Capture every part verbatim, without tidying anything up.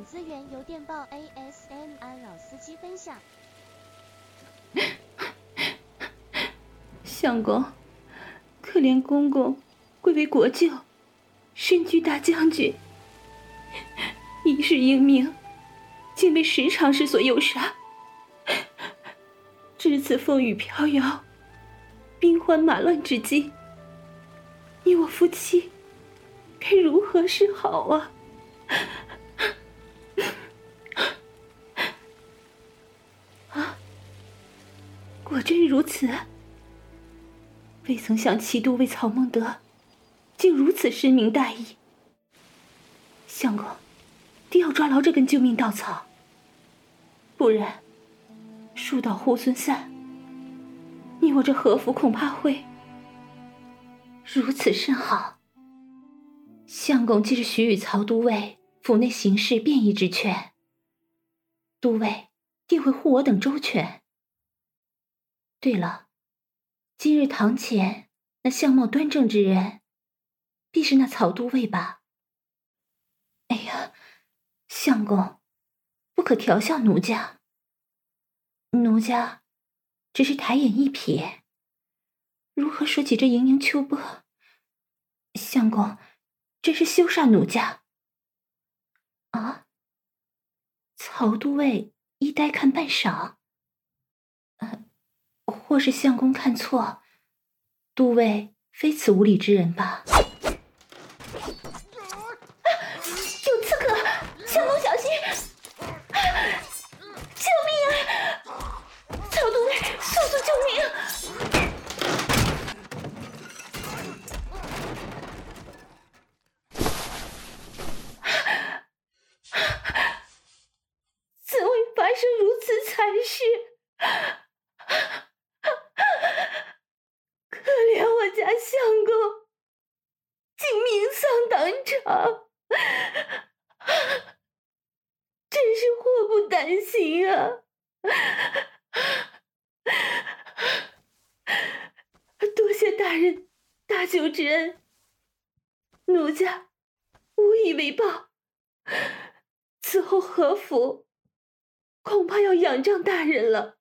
资源由电报 A S M R 老司机分享。 相公，可怜公公贵为国舅，身居大将军，一世英名，竟被十常侍所诱杀。至此风雨飘摇，兵荒马乱之际，你我夫妻该如何是好啊？啊，果真如此。未曾想齐都尉曹孟德竟如此深明大义。相公，定要抓牢这根救命稻草，不然树倒猢狲散，你我这和府恐怕会如此甚好。相公既是许予曹都尉府内行事便宜之权，都尉定会护我等周全。对了，今日堂前那相貌端正之人，必是那曹都尉吧？哎呀，相公，不可调笑奴家。奴家只是抬眼一瞥，如何说起这盈盈秋波？相公真是羞煞奴家。啊？曹都尉一呆看半晌，呃，或是相公看错，都尉非此无礼之人吧？啊！有刺客！相公小心！救命啊！曹都尉，速速救命！怎会发生如此惨事？可怜我家相公，竟命丧当场，真是祸不单行啊！多谢大人大救之恩，奴家无以为报。此后和府恐怕要仰仗大人了。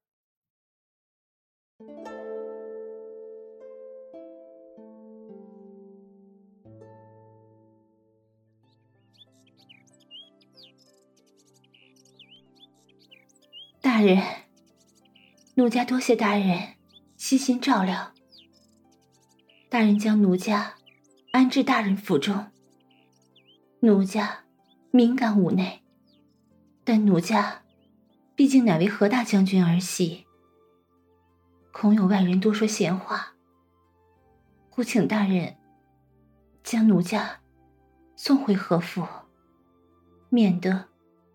大人，奴家多谢大人悉心照料。大人将奴家安置大人府中，奴家敏感无内，但奴家毕竟乃为何大将军儿媳，恐有外人多说闲话，故请大人将奴家送回何府，免得……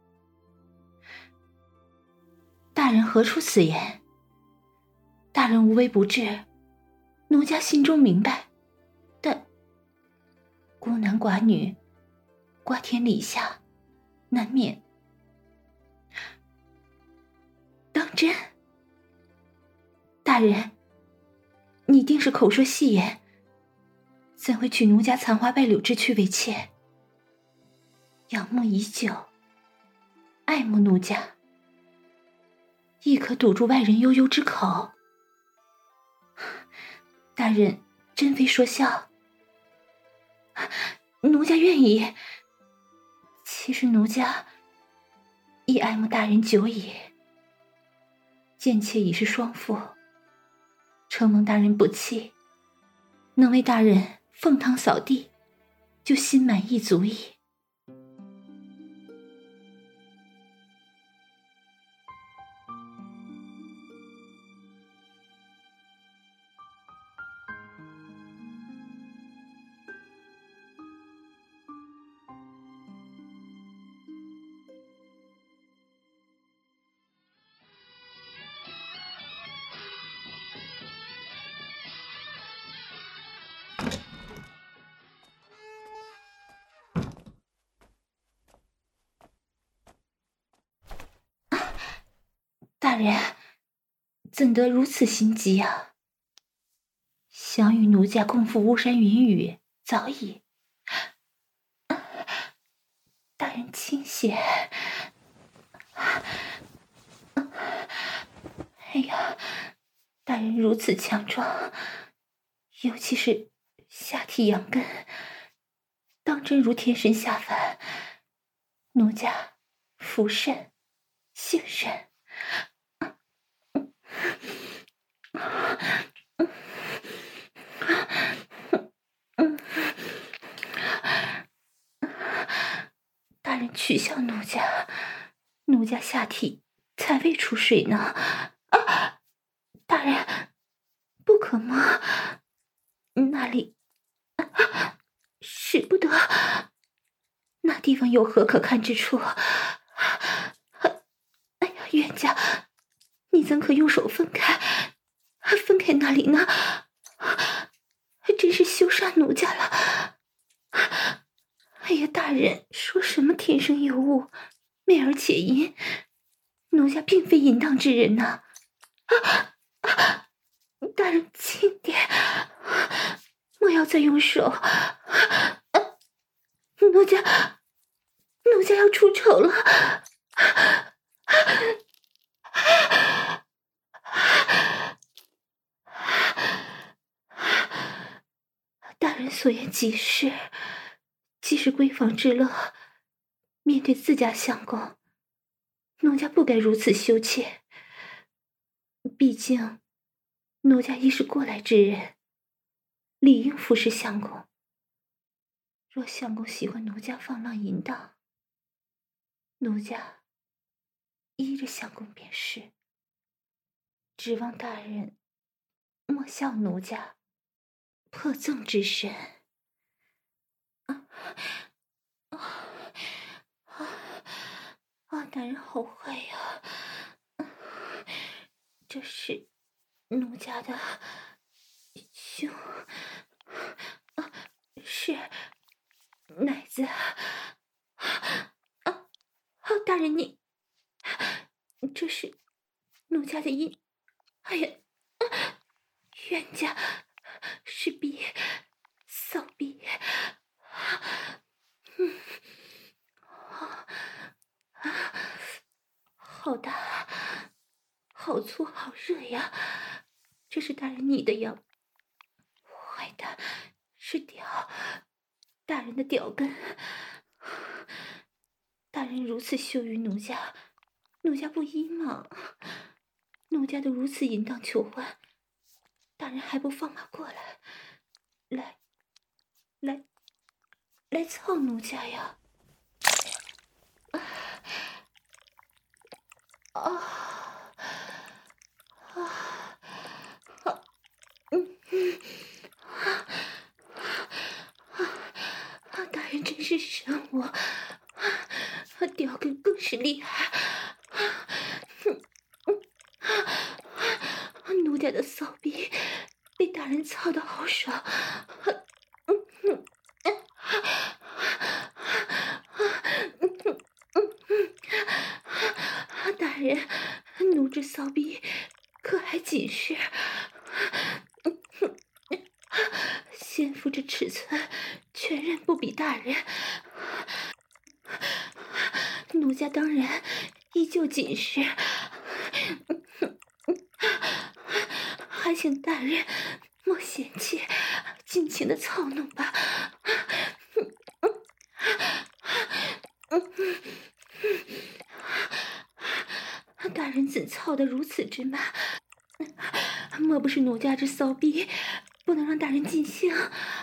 大人何出此言？大人无微不至，奴家心中明白，但孤男寡女，瓜田李下，难免……当真？大人，你定是口说戏言，怎会娶奴家残花败柳之躯为妾？仰慕已久，爱慕奴家，亦可堵住外人悠悠之口。大人真非说笑，奴家愿意。其实奴家亦爱慕大人久矣，贱妾已是双妇，承蒙大人不弃，能为大人奉汤扫地，就心满意足矣。大人，怎得如此心急啊？想与奴家共赴巫山云雨，早已……大人清闲。 哎呀，大人如此强壮，尤其是下体阳根，当真如天神下凡。奴家服甚，幸甚。大人取笑奴家，奴家下体才未出水呢。啊！大人，不可摸，那里啊，使不得，那地方有何可看之处？哎呀，冤家，你怎可用手分开？分开那里呢？真是羞煞奴家了。哎呀，大人说什么天生尤物，媚而且淫，奴家并非淫荡之人呐。啊啊！大人轻点，莫要再用手。啊、奴家，奴家要出丑了。大人所言极是，既是闺房之乐，面对自家相公，奴家不该如此羞怯。毕竟奴家亦是过来之人，理应服侍相公。若相公喜欢奴家放浪淫荡，奴家依着相公便是。指望大人莫笑奴家破赠之身。啊啊啊！啊！大人好坏呀！这是奴家的胸，啊，是奶子。啊啊！大人你，这是奴家的阴。哎呀，啊、冤家是逼，骚逼。嗯，啊啊，好大，好粗，好热呀！这是大人你的呀？坏的，是屌，大人的屌根。大人如此羞于奴家，奴家不依吗？奴家都如此淫荡求欢，大人还不放马过来，来，来，来操奴家呀！啊啊啊啊！嗯嗯啊啊啊！大人真是神我，啊，屌根更是厉害。啊嗯嗯，奴家的骚逼被大人操得好爽。嗯嗯大人，奴之骚逼可还紧实？先夫这尺寸全然不比大人，奴家当然依旧紧实，还请大人莫嫌弃，尽情的操弄吧。大人怎操得如此之慢？莫不是奴家这骚逼不能让大人尽兴？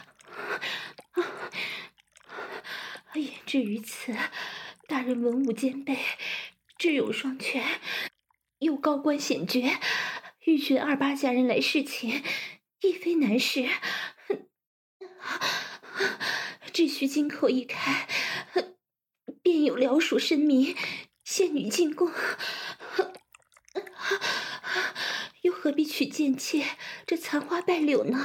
言至于此，大人文武兼备，智勇双全，又高官显爵，欲寻二八家人来侍寝，亦非难事。只需金口一开，便有辽属绅民、仙女进贡，又何必娶贱妾这残花败柳呢？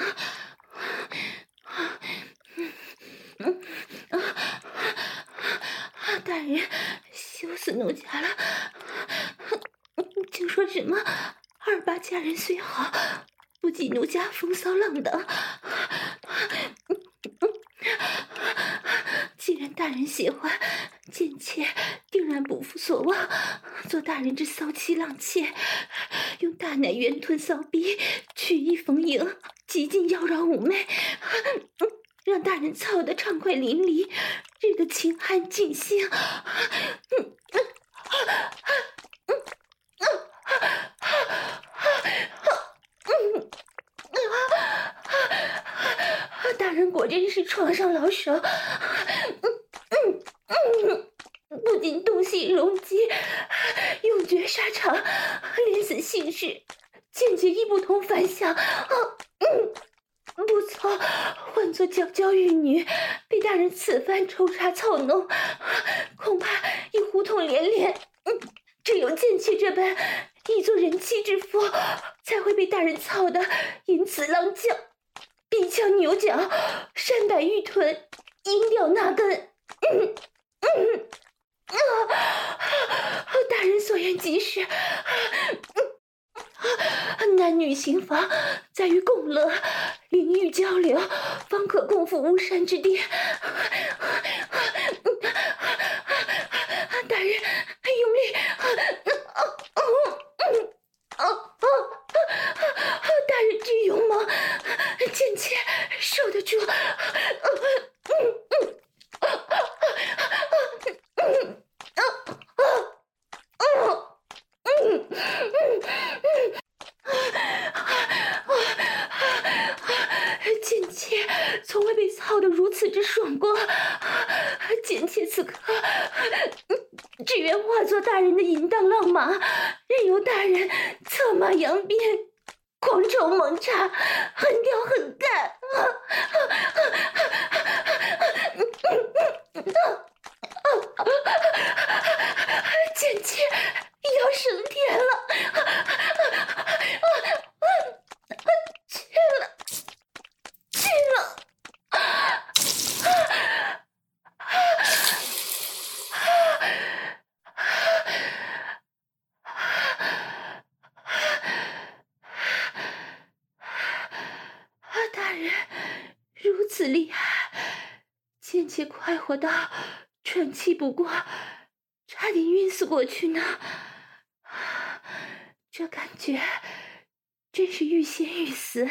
大人，羞死奴家了！竟说什么二八家人虽好，不及奴家风骚浪荡。既然大人喜欢，贱妾定然不负所望。 作大人之骚妻浪妾，用大奶圆臀骚逼曲意逢迎，极尽妖娆妩媚，让大人操得畅快淋漓，日得情酣尽兴。大人果真是床上老手，不仅洞悉容机，用绝沙场，连死性事，简直亦不同凡响。不错，换作娇娇玉女，被大人此番抽插操弄，恐怕已胡同连连。只有贱妾这般一做人妻之妇，才会被大人操得因此浪叫，鼻腔牛角，山柏玉臀，音调那根。嗯嗯啊！大人所愿即是。男女行房在于共乐，灵欲交流，方可共赴巫山之巅。大人用力！大人之勇猛，贱妾受得住。贱妾从未被操得如此之爽过，贱妾此刻只愿化作大人的淫荡浪马，任由大人策马扬鞭，狂抽猛插，横挑横干。贱妾要升天了，去了，去了。大人如此厉害，贱妾快活到喘气不过，差点晕死过去呢。这感觉真是欲仙欲死。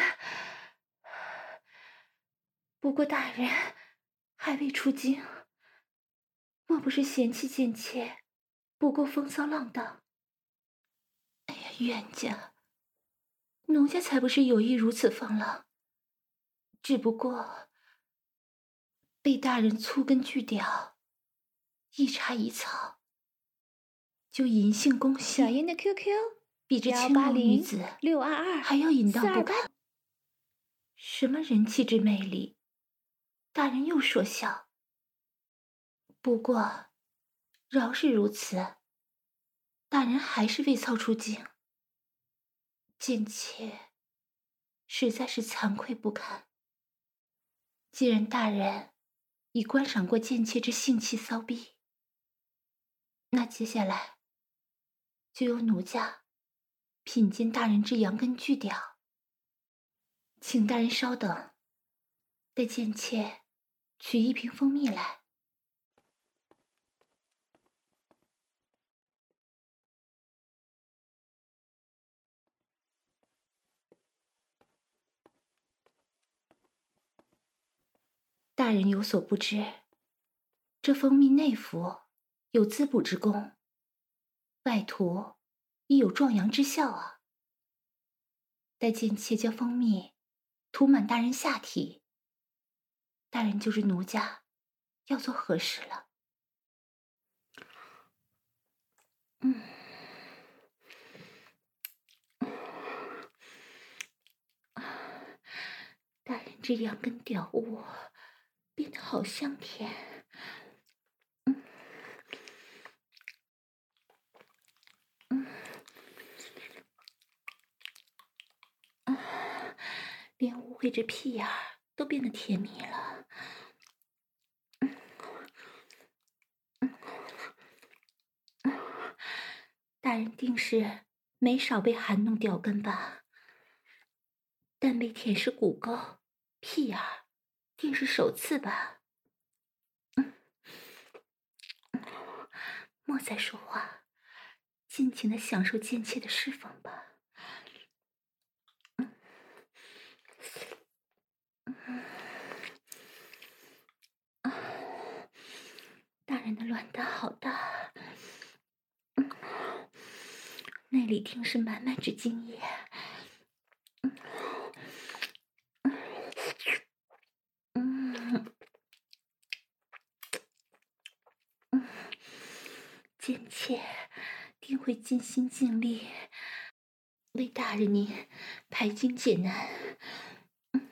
不过大人还未出京，莫不是嫌弃贱妾不够风骚浪荡？哎呀，冤家，奴家才不是有意如此放浪，只不过被大人粗根锯屌，一插一草，就淫性攻心。 小燕的 Q Q 比这青楼女子六二二还要淫荡不四二可。什么人气之魅力，大人又说笑。不过饶是如此，大人还是未操出京，贱妾实在是惭愧不堪。既然大人已观赏过贱妾之性气骚逼，那接下来就由奴家品鉴大人之羊根巨屌。请大人稍等，待贱妾取一瓶蜂蜜来。大人有所不知，这蜂蜜内服有滋补之功，外涂亦有壮阳之效啊。待贱妾将蜂蜜涂满大人下体，大人就知奴家要做何事了。嗯，大人这羊根屌物变得好香甜。嗯嗯啊，连误会这屁眼儿都变得甜蜜了。嗯嗯嗯，大人定是没少被含弄屌根吧？但被舔舐骨沟、屁眼儿，定是首次吧？嗯，莫再说话， 尽情的享受贱妾的释放吧。大人的卵蛋好大，内里定是满满之精液。贱妾定会尽心尽力为大人您排经解难。嗯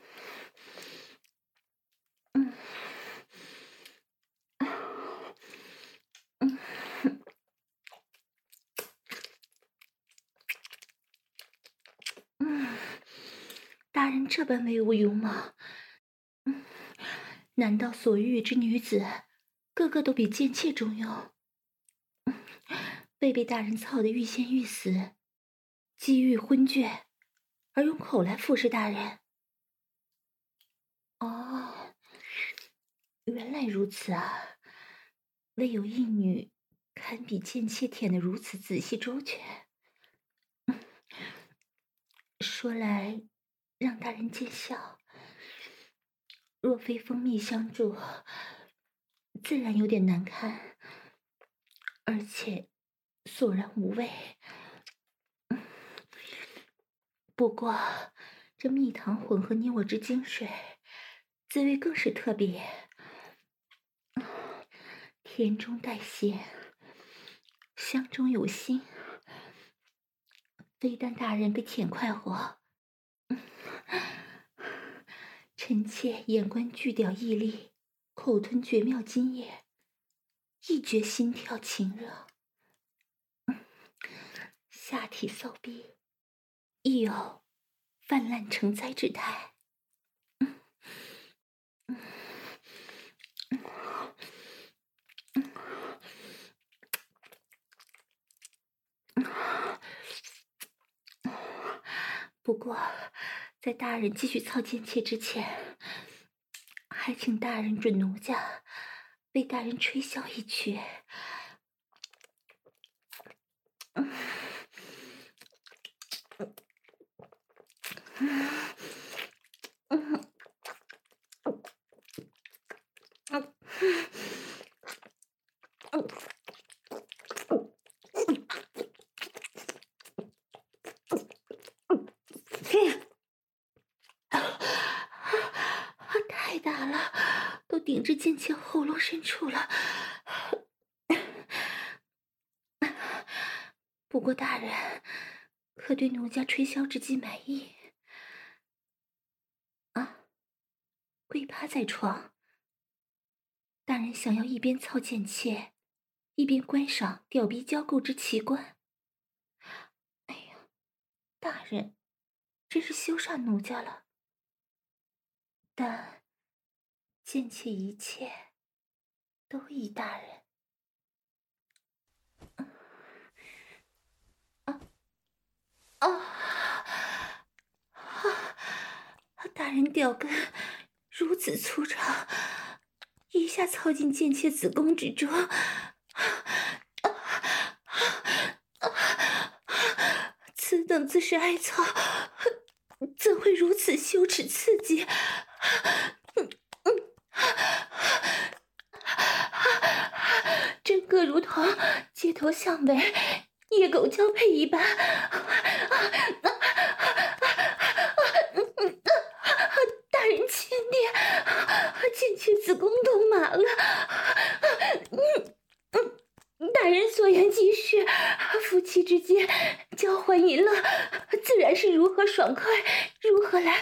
嗯嗯嗯，大人这般威武勇猛，嗯，难道所遇之女子个个都比贱妾中用？未被大人操得欲仙欲死，机遇昏厥，而用口来服侍大人。哦，原来如此啊！未有一女堪比贱妾舔得如此仔细周全。说来，让大人见笑。若非蜂蜜相助，自然有点难堪，而且索然无味。不过，这蜜糖混合你我之精水，滋味更是特别，甜中带咸，香中有腥。非但大人被舔快活，臣妾眼观巨屌毅力，口吞绝妙津液，一觉心跳情热，下体骚逼亦有泛滥成灾之态。不过，在大人继续操贱妾之前，还请大人准奴家为大人吹箫一曲。嗯嗯嗯太大了，都顶至贱妾喉咙深处了。不过大人可对奴家吹箫之技满意？啊，跪趴在床，大人想要一边操贱妾，一边观赏吊逼交媾之奇观。哎呀，大人真是羞煞奴家了。但贱妾一切都依大人。啊啊啊！大人屌根如此粗长，一下操进贱妾子宫之中，此等姿势挨操，怎会如此羞耻刺激？整个如同街头巷尾野狗交配一般。大人轻点，贱妾子宫都麻了。大人所言极是，夫妻之间交欢淫乐，自然是如何爽快如何来。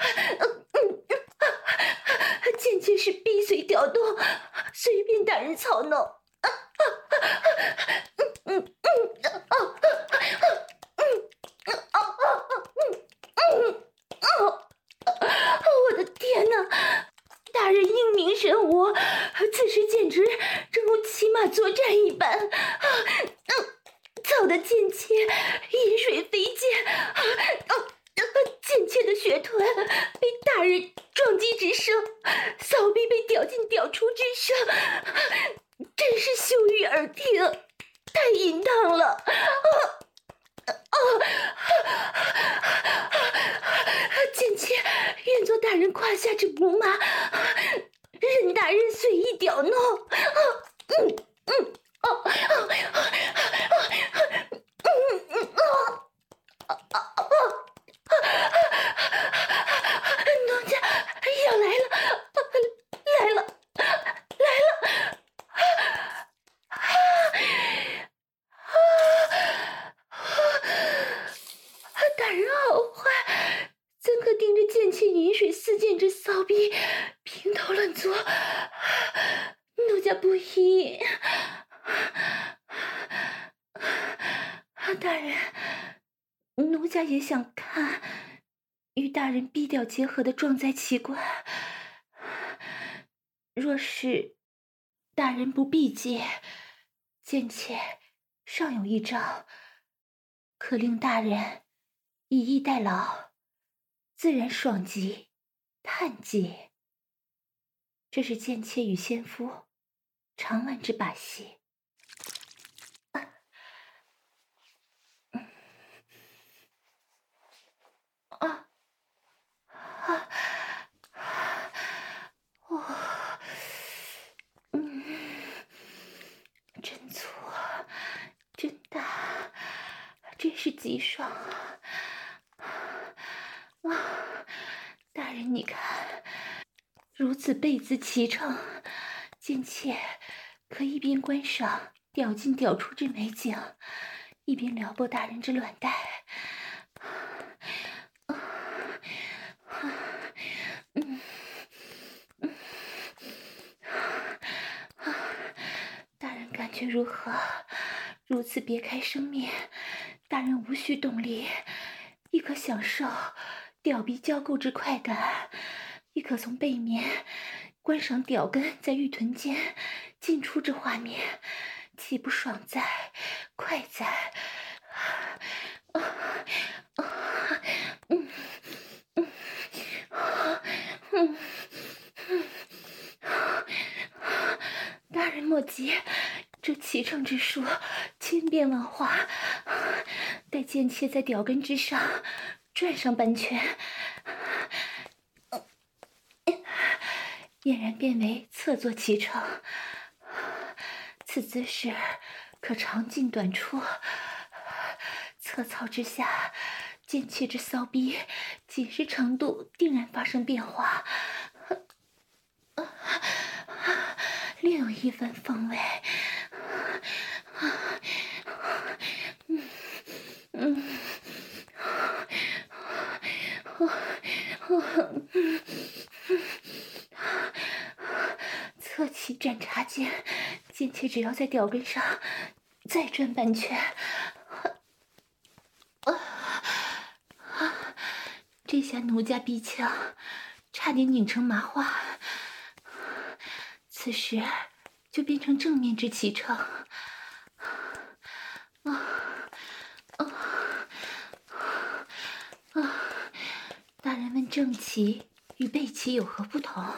贱妾是逼随调动，随便大人操弄。我的天哪！大人英明神武，此时简直正如骑马作战一般。操得贱妾饮水飞溅，贱妾的血臀被大人撞击之声，骚逼被屌进屌出之声，真是羞于耳听。 到大人胯下之母马，任大人随意屌弄。嗯嗯哦哦嗯嗯哦哦。奴家要来了，来了，来了！大人好坏，怎可盯着剑气饮水四溅之骚逼，评头论足？奴家不依。大人，奴家也想看与大人逼屌结合的壮哉奇观。若是大人不避戒，贱妾尚有一招，可令大人以逸待劳，自然爽极叹极。这是贱妾与先夫常玩之把戏。啊啊哦，嗯，真粗，真大，真是极爽啊！啊，大人你看，如此倍姿齐成，贱妾可一边观赏屌进屌出之美景，一边撩拨大人之卵带。嗯嗯，大人感觉如何？如此别开生面，大人无需动力，亦可享受屌鼻交媾之快感，亦可从背面观赏屌根在玉臀间进出之画面，岂不爽哉快哉？啊啊嗯嗯嗯嗯，大人莫急，这骑乘之术千变万化，待贱妾在屌根之上转上半圈，俨然变为侧坐骑乘。此姿势可长进短出，侧操之下，贱妾之骚逼紧实程度定然发生变化，另有一番风味。嗯嗯，侧骑斩插间，贱妾只要在屌根上再转半圈，这下奴家逼腔差点拧成麻花，此时就变成正面之骑乘。啊啊啊！大人问正骑与背骑有何不同？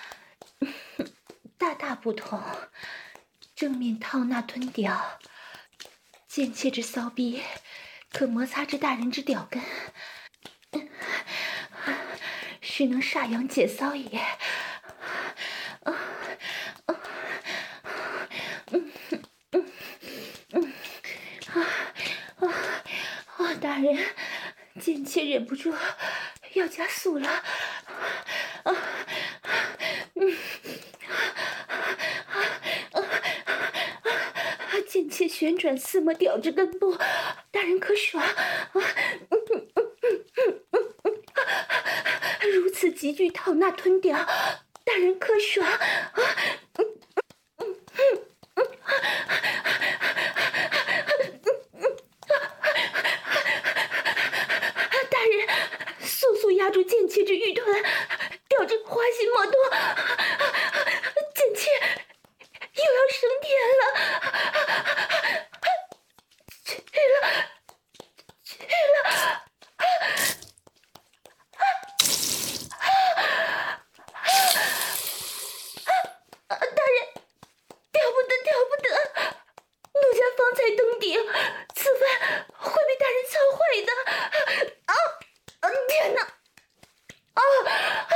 大大不同。正面套纳吞屌，贱妾之骚逼可摩擦着大人之屌根，是能煞阳解骚也。啊啊嗯嗯嗯啊啊啊！大人，贱妾忍不住要加速了。啊嗯贱妾旋转四摩屌之根部，大人可爽。啊嗯嗯嗯嗯嗯嗯，如此急剧套纳吞屌，大人可爽。啊嗯嗯嗯嗯大人，速速压住贱妾之玉臀，吊至花心莫动。贱妾又要升天了，去了，去了。大人，掉不得，掉不得！奴家方才登顶，此番会被大人操坏的。啊啊！天哪！啊！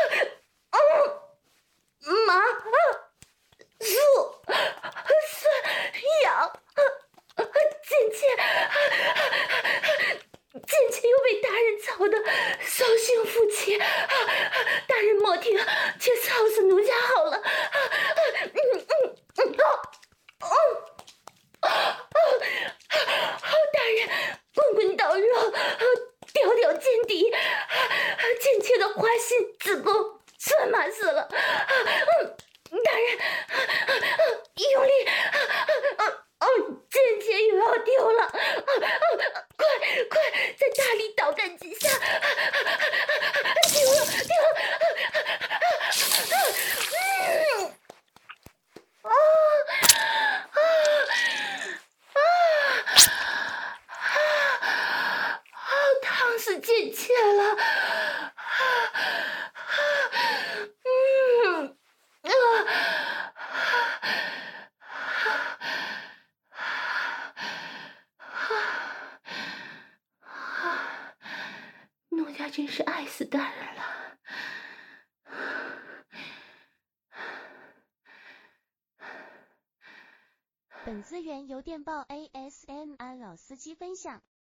我的扫兴夫妻！啊啊、大人莫听，且操死奴家好了！啊啊、嗯嗯嗯啊啊啊啊！大人，滚滚刀肉，吊吊见底，贱妾的花心子宫全麻死了！啊嗯，大人，啊啊、用力！啊啊哦，贱妾又要丢了！啊啊！快快，再大力捣干几下！啊啊啊、丢了丢了！啊啊嗯啊啊啊啊！烫死贱妾了！啊啊嗯啊啊！奴家真是爱死大人了。 本资源由电报 A S M R 老司机分享。